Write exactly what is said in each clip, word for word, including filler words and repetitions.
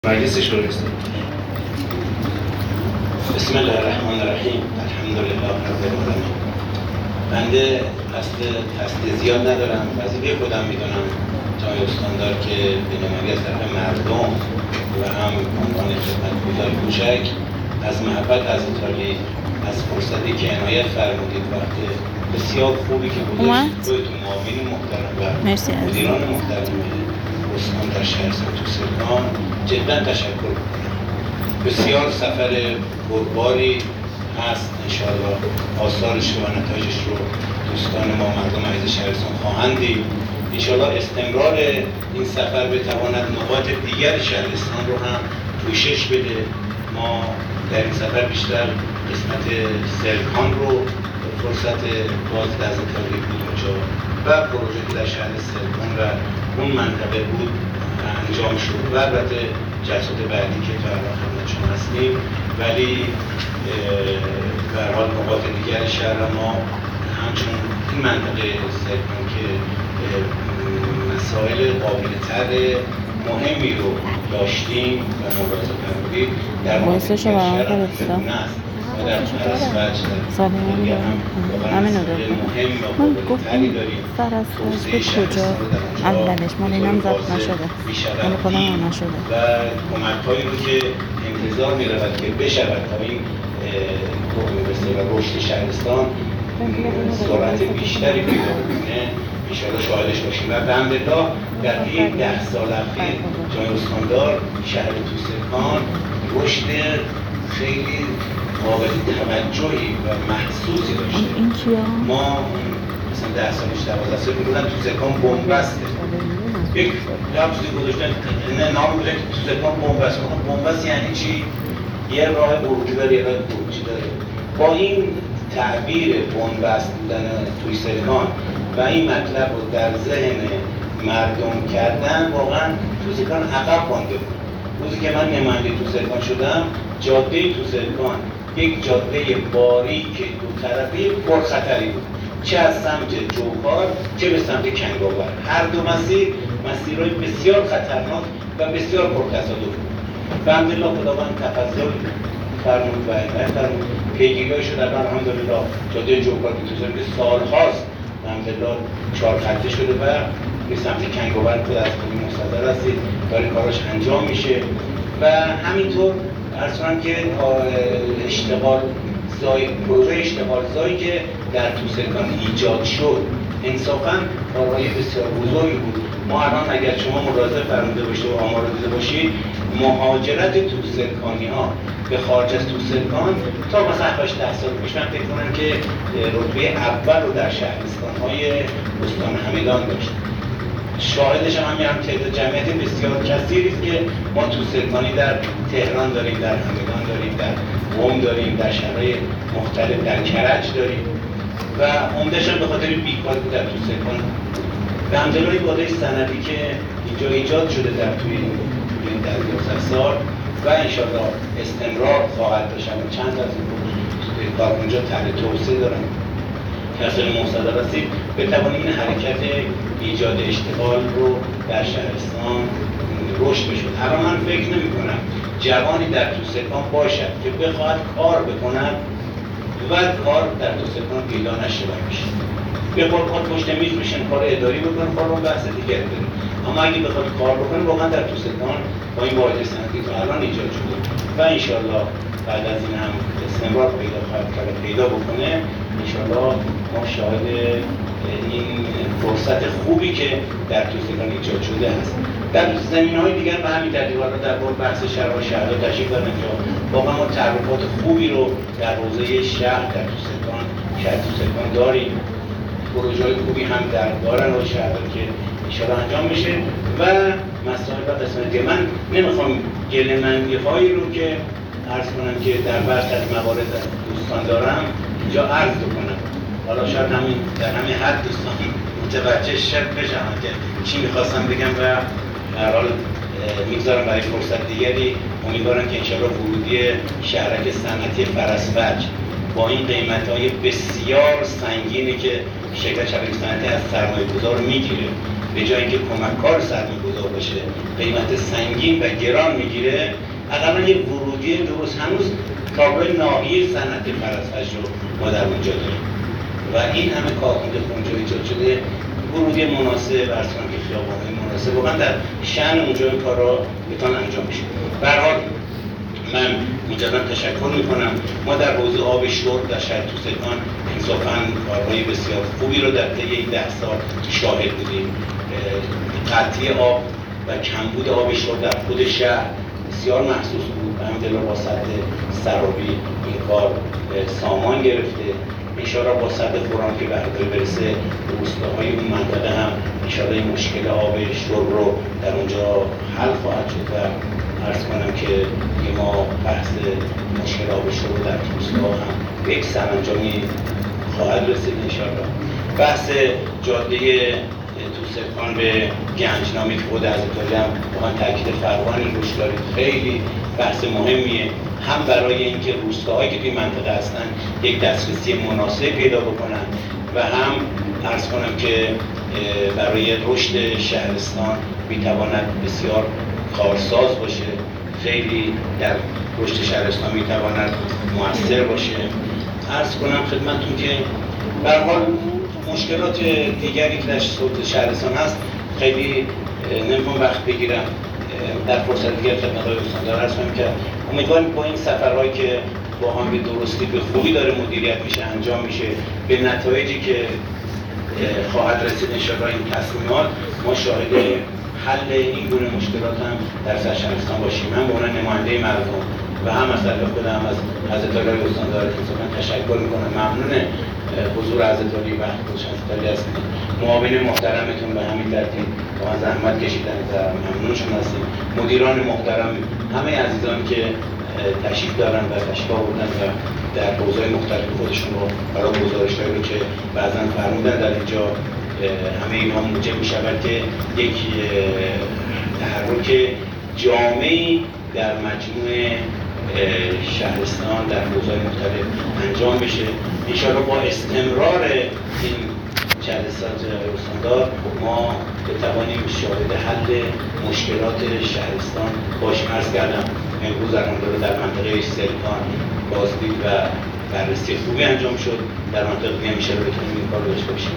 مجلسش رو رسید. بسم الله الرحمن الرحیم. الحمدلله رب العالمین. بنده قصد تصدیه زیاد ندارم، وظیفه خودم میدونم جای استاندار که بینامگی از طرف مردم و هم عنوان خدمتگزار کوچک از محبت از ایتالی، از فرصتی که عنایت فرمودید، وقت بسیار خوبی که گذاشتید خودتون معاونین محترم و مدیران محترم استان در شهرستان توسرکان جدا تشکر میکنم. بسیار سفر پرباری هست، انشاءالله آثارش و نتایجش رو دوستان ما مردم عزیز شهرستان خواهند دید. انشاءالله استمرار این سفر بتواند نقاط دیگر شهرستان رو هم پوشش بده. ما در این سفر بیشتر قسمت سرکان رو فرصت باز دستکاری بود اونجا و پروژه که در شهر سرکان و اون منطقه بود انجام شد و البته جلسات بعدی که تا الان خدمتشون هستیم، ولی به هر حال نقاط دیگر شهر ما همچون این منطقه سرکان که مسائل قابل‌تر مهمی رو داشتیم و مبارزه فرمودید در منطقه شهر هم است و در فرسوج در دیگه هم همین رو داریم. من گفتم فرسوج به کجا اولش مال اینم ضبط نشده، مال خودم هم نشده و کمک هایی رو که انتظار می رود که بشود تا این به رشد شهرستان سرعت بیشتری پیدا کنه انشاءالله شاهدش باشیم و بحمدالله در این ده سال اخیر جای استاندار شهر توسرکان رشد خیلی قابل توجهی و محسوسی داشته. ما مثلا ده سالش دوازده سال بودن توسرکان بنبسته، یک لفظی گذاشتن نام بوده که توسرکان بنبست. بنبست یعنی چی؟ یه راه عروجی داره، یه راه خروجی داره. با این تعبیر بنبست بودن توسرکان و این مطلب رو در ذهن مردم کردن واقعا توسرکان عقب مانده بود. روزی که من نماینده توسرکان شدم جاده توسرکان یک جاده باریک دو طرفه پرخطری بود، چه از سمت جوکار چه به سمت کنگاور. هر دو مسیر مسیرهای بسیار خطرناک و بسیار پرتصادف بود. بحمدالله خداوند تفضل فرمود و عنایت فرمود، پیگیری‌های شده الان الحمدلله جاده جوکار که توسرکان که سالهاست بحمدالله چهار خطه شده و به سمت کنگاور خود از کنی مستظر هستید داره کاراش انجام میشه و همینطور عرض کنم که اشتغال زای پروژه اشتغال زایی که در توسرکان ایجاد شد انصافاً کارهای بسیار بزرگی بود. ما الان اگر شما ملاحظه فرموده باشید و آمار رو دیده باشید مهاجرت توسرکانی‌ها به خارج از توسرکان تا مثلا هشت ده سال پیش من فکر کنم که رتبه اول رو در شهرستان‌های استان همدان داشت. شاهدش هم همین هم تعداد جمعیت بسیار کثیری است که ما توسرکانی در تهران داریم، در همدان داریم، در قم داریم، در شهرهای مختلف، در کرج داریم و عمده‌اش هم به خاطر بیکاری بود در توسرکان. به همدلله این واحد سندی که اینجا ایجاد شده در توی این دوازده سال و انشاءالله استمرار خواهد داشت. چند از این کار اونجا تحت توسعه دارن کسان مستقل هستیم بتوانیم این حرکت ایجاد اشتغال رو در شهرستان رشد بشه. الان من فکر نمی کنم جوانی در توسرکان باشد که بخواهد کار بکند و کار در توسرکان پیدا نشه میشه. بخواد خود پشت میز بشن کار اداری بکنه کار رو بحث دیگر داره. اما اگه بخواد کار بکنه واقعا در توسرکان با این واحد صنعتی تا الان ایجاد شده و انشالله بعد از این هم استمرار پیدا خواهد کرد پیدا بکنه انشالله ما شاهد این فرصت خوبی که در توسرکان ایجاد شده هست. در زمینه‌های دیگر به همین ترتیب رو در مورد بحث شهر و شهرها تشریف دارم که واقعا ما تحرکات خوبی رو در حوزه شهر در توسرکان شهر توسرکان داریم. پروژه‌های خوبی هم در دارن و شهر که انشاءالله انجام میشه و مسائل و قسمتی من نمیخوام گله‌مندی‌هایی رو که عرض کنم که در بعضی از موارد دوستان دارم اینجا عرض کنم. حالا شاید همین در همین حد دوستان متوجه شد بشن که چی میخواستم بگم و هر حال میگذارم برای فرصت دیگری. امیدوارم که انشاءالله ورودی شهرک صنعتی فرسوج با این قیمت‌های بسیار سنگینی که شرکت شبکه صنعتی از سرمایه‌گذار میگیره به جای اینکه کمککار سرمایه‌گذار باشه قیمت سنگین و گران میگیره، اقلا یه ورودی درست هنوز تابلوی ناحیه صنعتی فرسفجر رو ما در اونجا داریم و این همه کارخونه اونجا ایجاد شده، ورودی مناسب برسان که خیابان‌های مناسب واقعا در شأن اونجا این کارا بتوان انجام بشه. به هر حال من مجددا تشکر میکنم. ما در حوزه آب شرب در شهر توسعه‌کان انصافاً کارهای بسیار خوبی رو در طی این ده سال شاهد بودیم. قطعی آب و کمبود آب شرب در خود شهر بسیار محسوس بود. الحمدلله با سد سرابی این کار سامان گرفته. انشاءالله با سد خرم که برداری برسه روستاهای اون منطقه هم انشاءالله این مشکل آب شرب رو در اونجا حل خواهد شد و عرض کنم که ما بحث مشکل آب شرب در روستا هم به یک سرانجامی خواهد رسید انشاءالله. بحث جاده توسعه‌کان به گنجنامی که خود حضرت هم واقعا تاکید فراوانی روش دارید، خیلی بحث مهمیه، هم برای اینکه روستاهایی که توی منطقه هستن یک دسترسی مناسب پیدا بکنن و هم عرض کنم که برای رشد شهرستان میتواند بسیار کارساز باشه، خیلی در رشد شهرستان میتواند مؤثر باشه. عرض کنم خدمتتون که به هر حال مشکلات دیگری که در صورت شهرستان هست خیلی نمیخوام وقت بگیرم، در فرصت دیگر خدمت های استاندار عرض کنم که امیدوارم با این سفرهایی که با هم به درستی به خوبی داره مدیریت میشه انجام میشه به نتایجی که خواهد رسید انشاءالله این تصمیمات ما شاهد حل این گونه مشکلات هم در سر شهرستان باشیم. من به عنوان نماینده مردم و هم از طرف خودم از حضرت عالی استاندار من تشکر میکنم. ممنون حضور حضرت عالی و حضرت عالی هستید. معاون محترمتون به همین ترتیب با زحمت کشیدن و ممنونشون هستیم. مدیران محترم، همه عزیزانی که تشریف دارن و تشریف آوردن و در حوزه‌های مختلف خودشون رو برای گزارش‌هایی رو که بعضا فرمودن در اینجا همه اینها موجب می‌شود که یک تحرک جامعی در مجموع شهرستان در حوزه‌های مختلف انجام بشه. انشاءالله با استمرار این جلسات استاندار ما بتوانیم شاهد حل مشکلات شهرستان باشیم. عرض کردم امروز الحمدلله در منطقه سرکان بازدید و بررسی خوبی انجام شد، در منطقه دیگه میشه رو بتونیم این کار رو داشته باشیم.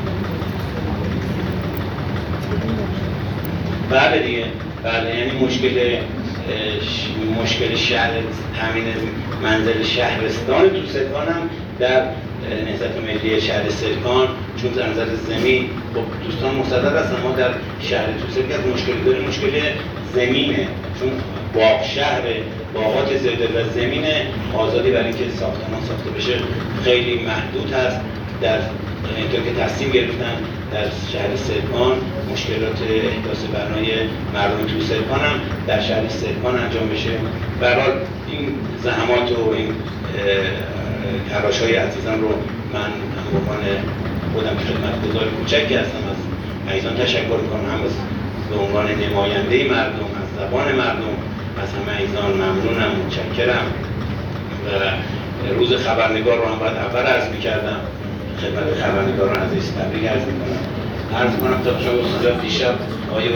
بله دیگه، بله یعنی مشکل مشکل شهر تامین منزل شهرستان توسعه‌کان هم در نهضت ملی شهر سرکان چون در نظر زمین خب دوستان مصدق هستن، ما در شهر توسعه که مشکلی داریم مشکل زمینه، چون باغ شهر باغات زیاده و زمین آزادی برای اینکه ساختمان ساخته بشه خیلی محدود هست. در اینطور که تصمیم گرفتن در شهر سرکان مشکلات احداث بنای مردم توسعه‌کان هم در شهر سرکان انجام بشه. به هر حال این زحمات و این تلاش‌های عزیزان رو من به عنوان خودم که خدمتگزار کوچکی هستم از عزیزان تشکر می‌کنم، هم به عنوان نماینده مردم از زبان مردم از همه عزیزان ممنونم، متشکرم و روز خبرنگار رو هم باید اول عرض می‌کردم خدمت خبرنگاران عزیز تبریک عرض می‌کنم. عرض کنم تا شما استاد دیشب آقای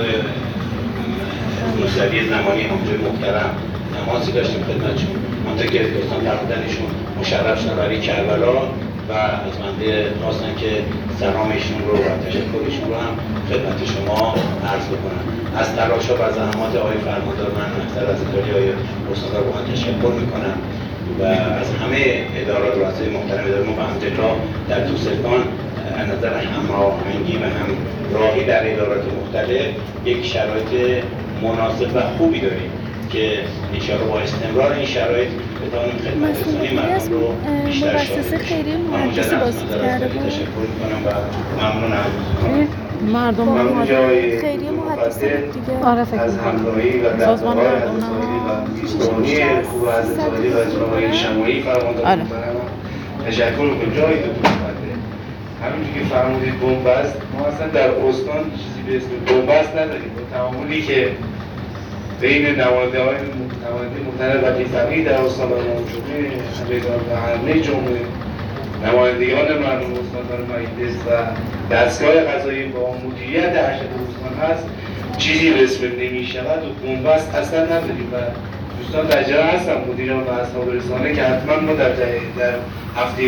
موسوی زمانی همونجای محترم نمازی داشتیم خدمتشون، منطقه که دوستان فرمودنشون مشرف شدن برای کربلا و از بنده خواستن که سلامشون رو و تشکرشون رو هم خدمت شما عرض بکنم. از تلاش‌ها و زحمات آقای فرماندار من اکثر از اداره های استاندار با تشکر میکنم و از همه ادارات و رؤسای محترم اداره ما الحمدلله در توسعه‌کان از نظر همراهنگی و همراهی در ادارات مختلف یک شرایط مناسب و خوبی داریم که انشاءالله با استمرار این شرایط بتوانیم خدمت‌رسانی مردم رو بیشتر شاهد مؤسسه خیریه مهندسی بازدید کرده بود. تشکر می‌کنم و ممنونم. مردم خیریه مهندسی دیگه. آره فکر می‌کنم. سازمان مردم بیرونی خوب از اتحادیه و جناب شماعی فرمانده آره. تشکر می‌کنم. جای دو مقدم همینجوری که فرمودید بنبست، ما اصلا در استان چیزی به اسم بنبست نداریم. با تعاملی که بین نماینده‌های نماینده مختلف و فقیه در استان برقرار شده، اداره و همه جامعه نمایندگان مردم استاندار مجلس و دستگاه قضایی با مدیریت ارشد استان هست، چیزی به اسم نمی شود و بنبست اصلا نداریم و دوستان در جریان هستم مدیران و اصحاب رسانه که حتما ما در در هفته